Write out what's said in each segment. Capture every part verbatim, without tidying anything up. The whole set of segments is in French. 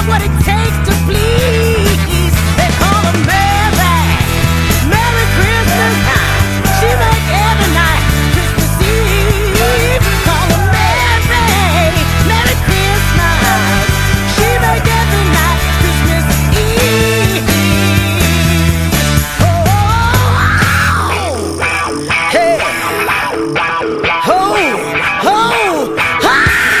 got what it takes to please. They call her Mary, Merry Christmas time. She make every night Christmas Eve. Call her Mary, Merry Christmas. She make every night Christmas Eve. Oh, hey, ho, ho, ha.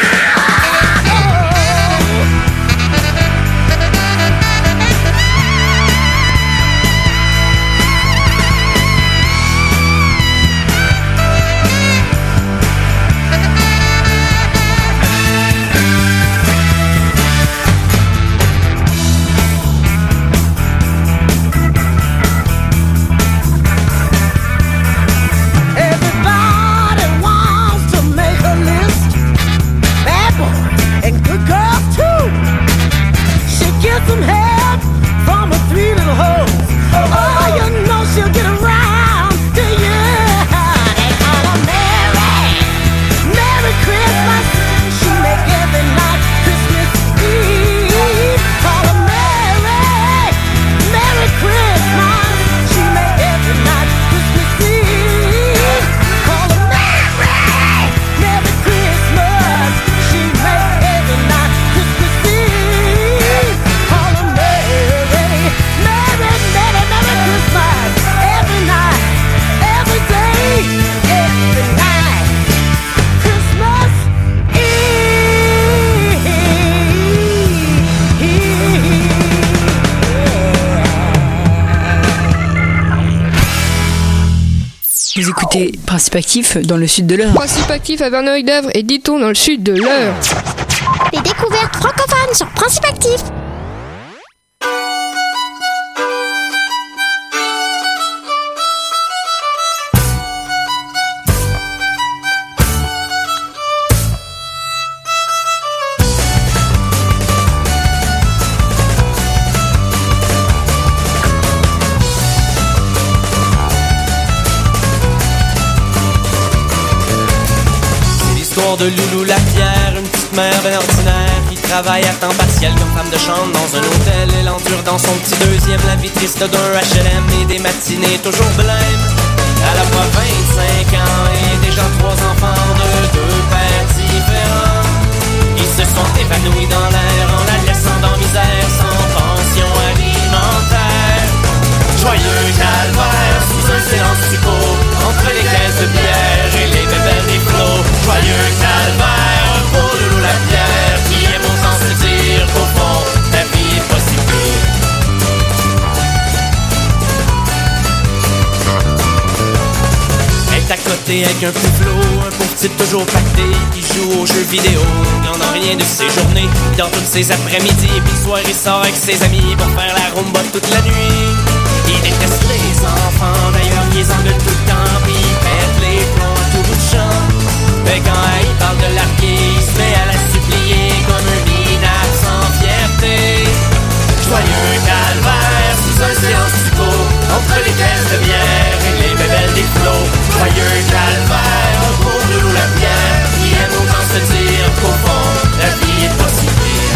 Everybody wants to make a list. Bad boys and good girls too. She gets some help from her three little hoes. Oh, you know she'll get around to you. They call her Mary, Merry Christmas. She make every night Christmas Eve. Call her Mary, Merry Christmas. She make every night Christmas Eve. Call her Mary, Merry Christmas. She make every night Christmas Eve. Call her Mary, Merry, Merry, Merry Christmas. Every night, every day, every night. Christmas Vous écoutez Principe Actif dans le sud de l'Eure. Principe Actif à Verneuil-d'Avre et Diton dans le sud de l'Eure. Les découvertes francophones sur Principe Actif. L'histoire de Loulou Lapierre, une petite mère bien ordinaire qui travaille à temps partiel comme femme de chambre dans un hôtel. Elle endure dans son petit deuxième la vie triste d'un H L M et des matinées toujours blêmes. Elle a pas vingt-cinq ans et déjà trois enfants de deux pères différents. Ils se sont évanouis dans l'air en la laissant dans misère sans pension alimentaire. Joyeux calvaire sous un silence succo entre les caisses de bière et les bébelles des flots. Joyeux calvaire pour Loulou Lapierre qui aime autant se dire qu'au fond la vie est pas si pire. Elle est à côté avec un pouflot, un pauvre type toujours pacté qui joue aux jeux vidéo. Il n'en a rien de ses journées, dans toutes ses après-midi. Et puis le soir il sort avec ses amis pour faire la rumba toute la nuit. Il déteste les enfants, d'ailleurs il les engueule tout le temps. Puis il pète les plombs à tout bout de champ. Mais quand il parle de larguer, il se met à la supplier comme un minable sans fierté. Joyeux calvaire sous un silence succo entre les caisses de bière et les bébelles des flots. Joyeux calvaire pour Loulou Lapierre qui aime autant se dire qu'au fond la vie est pas si pire.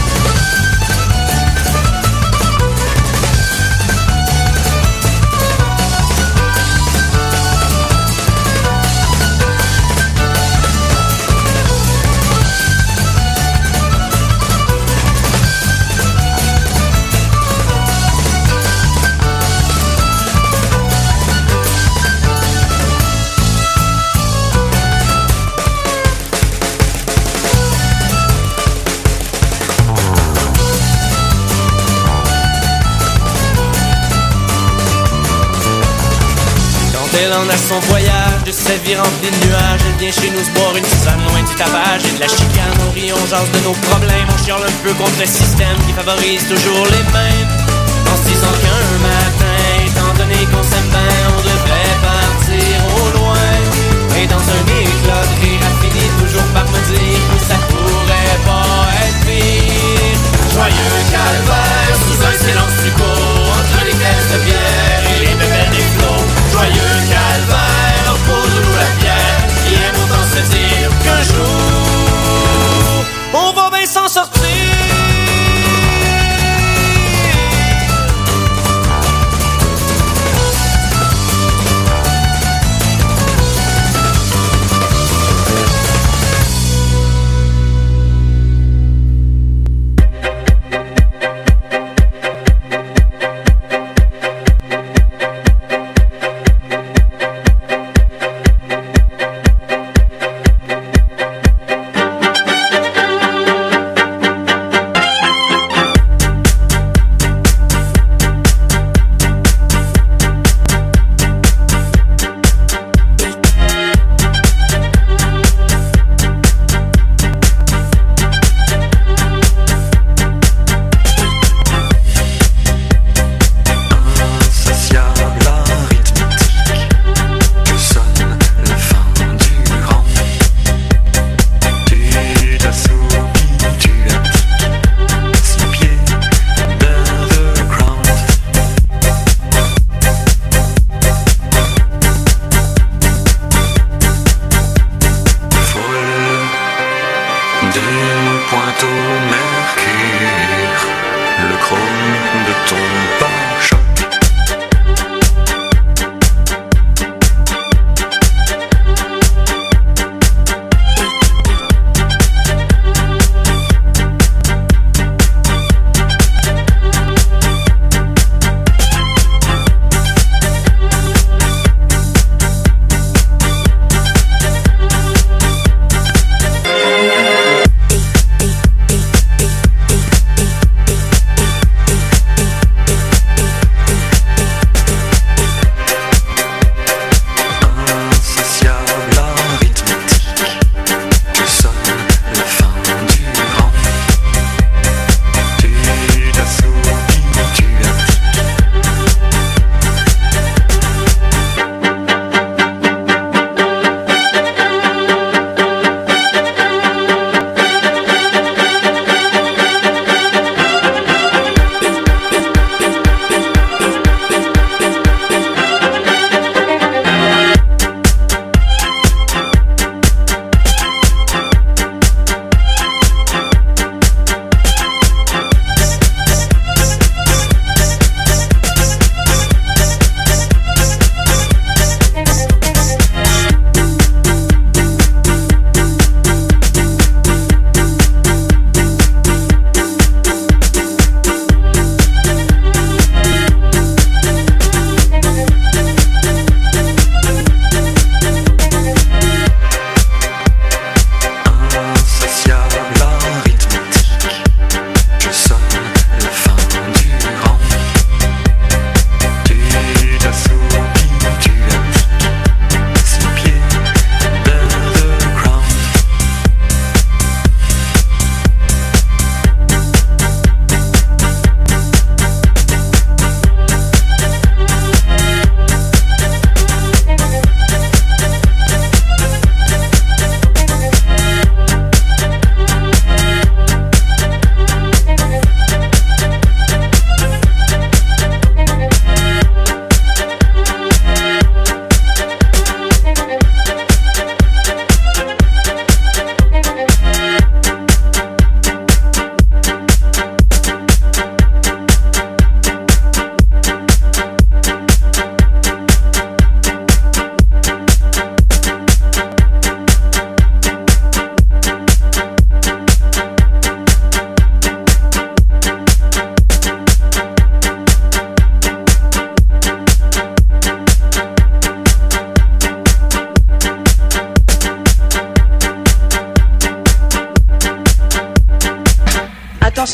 Elle en a son voyage, de sa vie remplie de nuages. Elle vient chez nous se boire une tisane loin du tapage et de la chicane. On rit, on jase de nos problèmes. On chiale un peu contre le système qui favorise toujours les mêmes. En se disant qu'un matin, étant donné qu'on s'aime bien, on devrait partir au loin. Et dans un éclat de rire, elle finit toujours par me dire que ça pourrait pas être pire. Joyeux calvaire sous un silence du court entre les caisses de bière et les bébés des flots. Joyeux calvaire pour Loulou Lapierre qui aime autant se dire qu'un jour on va bien s'en sortir.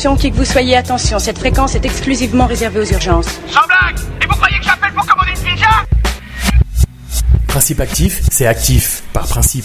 attention, qui que vous soyez, attention, cette fréquence est exclusivement réservée aux urgences. Sans blague! Et vous croyez que j'appelle pour commander une pizza? Principe actif, c'est actif, par principe.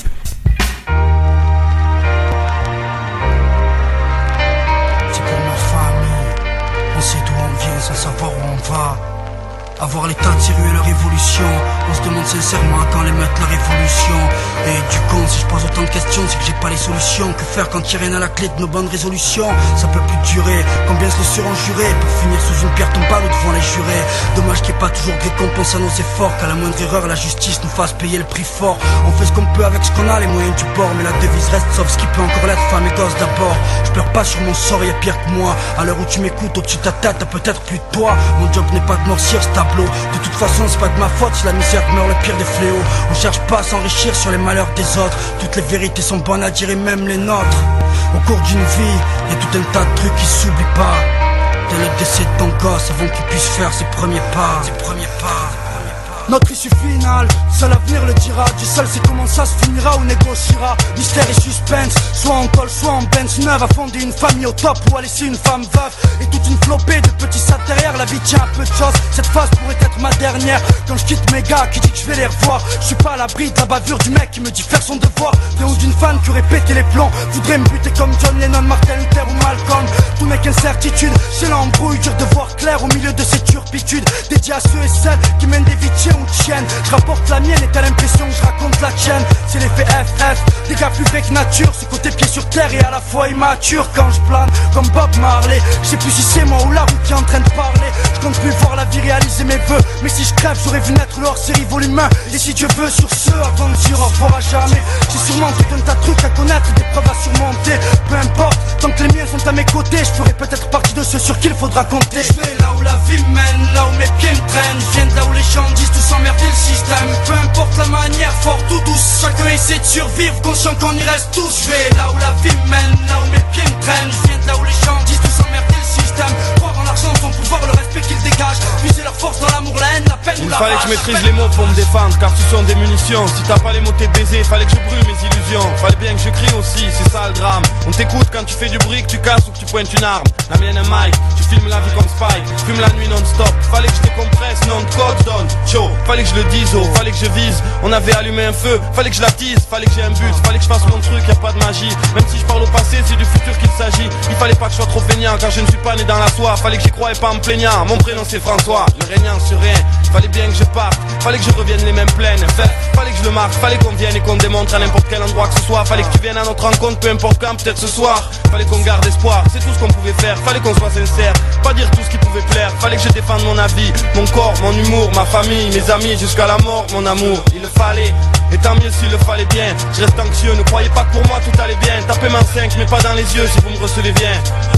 C'est pour ma famille, on sait d'où on vient sans savoir où on va. Avoir l'état de tirer leur évolution, on se demande sincèrement quand les mettre leur révolution. Et du con, si je pose autant de questions, c'est que j'ai pas les solutions. Que faire quand il y a rien à la clé de nos bonnes résolutions? Ça peut plus durer, combien se le seront jurés pour finir sous une pierre tombale ou devant les jurés. Dommage qu'il n'y ait pas toujours de récompense à nos efforts, qu'à la moindre erreur la justice nous fasse payer le prix fort. On fait ce qu'on peut avec ce qu'on a, les moyens du bord, mais la devise reste sauf ce qui peut encore l'être, femme et gosse d'abord. Je pleure pas sur mon sort, y'a pire que moi. À l'heure où tu m'écoutes, au-dessus de ta tête, t'as peut-être plus de toi. Mon job n'est pas de noircir ce tableau. De toute façon c'est pas de ma faute si la misère meurt le pire des fléaux. On cherche pas à s'enrichir sur les malheurs des autres. Toutes les vérités sont bonnes à dire et même les nôtres. Au cours d'une vie, y a tout un tas de trucs qui s'oublient pas. Dès le décès de ton gosse avant qu'il puisse faire ses premiers pas. Ses premiers pas. Notre issue finale, seul l'avenir le dira. Dieu seul sait comment ça se finira ou négociera. Mystère et suspense, soit en col, soit en Benz neuve. À fonder une famille au top ou à laisser une femme veuve. Et toute une flopée de petits sacs derrière. La vie tient un peu de choses, cette phase pourrait être ma dernière. Quand je quitte mes gars qui dit que je vais les revoir, je suis pas à l'abri de la bavure du mec qui me dit faire son devoir. Ou d'une fan qui aurait pété les plombs, voudrait me buter comme John Lennon, Martin Luther ou Malcolm. Tout n'est qu'incertitude, c'est l'embrouille, dur de voir clair au milieu de ces turpitudes. Dédié à ceux et celles qui mènent des vies tiennes ou tiennes. Je rapporte la mienne et t'as l'impression que je raconte la tienne. C'est l'effet F F, des gars plus vrai que nature. Ce côté pied sur terre et à la fois immature. Quand je plane comme Bob Marley, je sais plus si c'est moi ou la route qui est en train de parler. Je compte plus voir la vie réaliser mes vœux, mais si je crève j'aurais vu naître le hors-série volume un. Et si Dieu veut sur ce, avant de dire au revoir à jamais, j'ai sûrement tout un tas de trucs à connaître, des preuves à surmonter. Peu importe, tant que les miens sont à mes côtés, je ferai peut-être partie de ceux sur qui il faudra compter. Je vais là où la vie mène, là où mes pieds me traînent. Je viens de là où les gens disent tout s'emmerder le système. Peu importe la manière, forte ou douce, chacun essaie de survivre, conscient qu'on y reste tous. Je vais là où la vie mène, là où mes pieds me traînent. Je viens de là où les gens disent tout s'emmerder le système. Croire en l'argent, son pouvoir, le respect qu'ils dégagent. Puiser leur force dans l'amour, la haine, la peine ou la rage. Il fallait que je maîtrise les mots pour me défendre, car ce sont des munitions. Si t'as pas les mots t'es baisé, fallait que je brûle mes illusions. Fallait bien que je crie aussi, c'est ça le drame. On t'écoute quand tu fais du bruit, que tu casses ou que tu pointes une arme. La mienne un mic, tu filmes la vie comme Spike. Fume la nuit non-stop, fallait que je décompresse, non de code donne chaud. Fallait que je le dise, oh, fallait que je vise. On avait allumé un feu, fallait que je l'attise. Fallait que j'ai un but, fallait que je fasse mon truc, y a pas de magie. Même si je parle au passé, c'est du futur qu'il s'agit. Il fallait pas que je sois trop feignant, car je ne suis pas né dans la soie. Fallait que j'y croie et pas en me plaignant. Mon prénom c'est François, le régnant sur rien. Fallait bien que je parte, fallait que je revienne les mêmes plaines. Fait, fallait que je le marque, fallait qu'on vienne et qu'on démontre à n'importe quel endroit que ce soit. Fallait que tu viennes à notre rencontre, peu importe quand, peut-être ce soir. Fallait qu'on garde espoir, c'est tout ce qu'on pouvait faire. Fallait qu'on soit sincère, pas dire tout ce qui pouvait plaire. Fallait que je défende mon avis, mon corps, mon humour, ma famille, mes amis, jusqu'à la mort, mon amour. Il le fallait, et tant mieux s'il le fallait bien. Je reste anxieux, ne croyez pas que pour moi tout allait bien. Tapez ma cinq, mais pas dans les yeux si vous me recevez bien.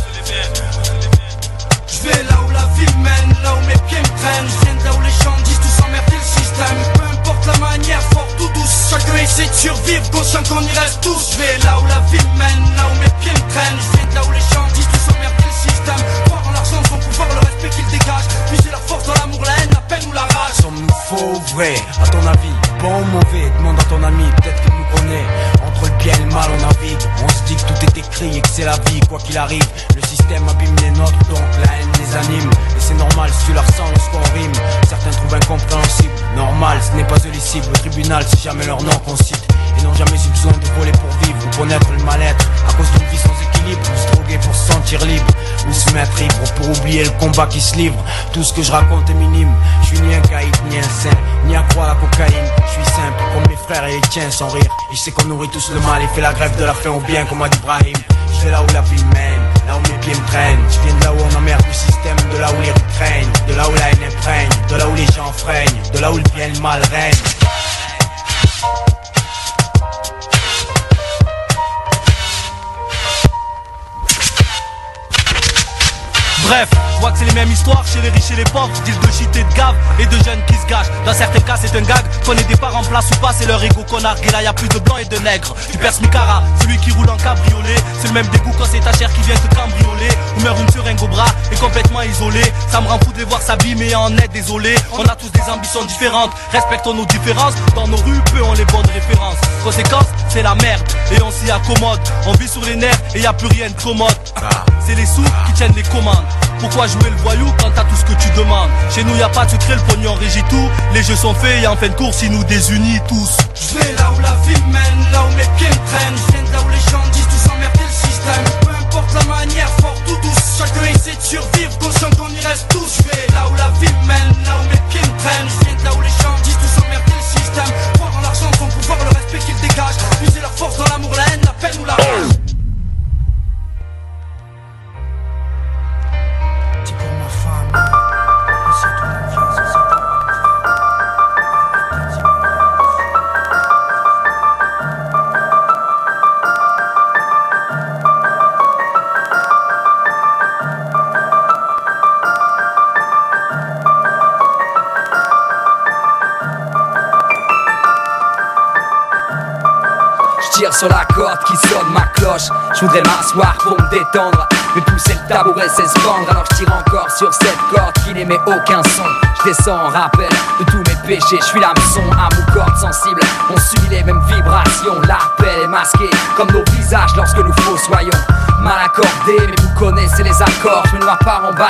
Je vais là où la vie mène, là où mes pieds me traînent. Je viens de là où les gens disent tout s'emmerder le système. Peu importe la manière, forte ou douce, chacun essaie de survivre, conscient qu'on y reste tous. Je vais là où la vie mène, là où mes pieds me traînent. Je viens de là où les gens disent tout s'emmerder le système. Croire en l'argent, son pouvoir, le respect qu'il dégage. Puiser leur force dans l'amour, la haine, la peine ou la rage. Sommes-nous faux ou vrai, à ton avis? Bon ou mauvais, demande à ton ami, peut-être qu'il nous connaît. Entre le bien et le mal on navigue. On se dit que tout est écrit et que c'est la vie, quoi qu'il arrive. Le système abîme les nôtres, donc la haine les anime. Et c'est normal si tu la ressens lorsqu'on rime. Certains trouvent incompréhensible, normal, ce n'est pas eux les cibles. Le tribunal c'est jamais leur nom qu'on cite. Et n'ont jamais eu besoin de voler pour vivre ou connaître le mal-être. À cause d'une vie sans équilibre, ou se droguer pour se sentir libre, ou se mettre ivre pour oublier le combat qui se livre. Tout ce que je raconte est minime. Je suis ni un caïd, ni un saint, ni à croire à la cocaïne. Je suis simple, comme mes frères et les tiens, sans rire. Et je sais qu'on nourrit tous le mal et fait la grève de la faim au bien, comme a dit Brahim. Je vais là où la vie mène, là où mes pieds me traînent. Je viens de là où on emmerde le système, de là où les rues craignent, de là où la haine imprègne, de là où les gens freinent, de là où le bien et le mal règne. Bref, je vois que c'est les mêmes histoires chez les riches et les pauvres. Deal de shit et de gave et de jeunes qui se gâchent. Dans certains cas c'est un gag, qu'on ait des parents en place ou pas, c'est leur ego qu'on nargue. Et là y'a plus de blancs et de nègres. Tu perces Micara, celui qui roule en cabriolet. C'est le même dégoût quand c'est ta chair qui vient te cambrioler. Ou meurt une seringue au bras et c'est complètement isolé. Ça me rend fou de les voir s'abîmer en est désolé. On a tous des ambitions différentes, respectons nos différences. Dans nos rues, peu ont les bonnes références. Conséquence, c'est la merde et on s'y accommode. On vit sur les nerfs et y a plus rien de commode. C'est les sous qui tiennent les commandes. Pourquoi jouer le voyou quand t'as tout ce que tu demandes? Chez nous y a pas de secret, le pognon régit tout. Les jeux sont faits et en fin de course ils nous désunissent tous. Je vais là où la vie mène, là où mes pieds me traînent. Je viens de là où les gens disent tous emmerder le système. Peu importe la manière, fort ou douce, chacun essaie de survivre, conscient qu'on y reste tous. Je vais là où la vie mène, là où mes pieds me traînent. Je viens de là où les gens disent tous emmerder le système. Croire en l'argent, son pouvoir, le respect qu'ils dégagent. Puiser leur force dans l'amour, la haine, la peine ou la rage. Tire sur la corde qui sonne ma cloche. Je voudrais m'asseoir pour me détendre, mais pousser le tabouret c'est se pendre. Alors je tire encore sur cette corde qui n'émet aucun son. Je descends en rappel de tous mes péchés. Je suis l'hameçon à mon corps sensible. On subit les mêmes vibrations. L'appel est masqué comme nos visages lorsque nous faux soyons. Mal accordé, mais vous connaissez les accords. Je me noie pas en bas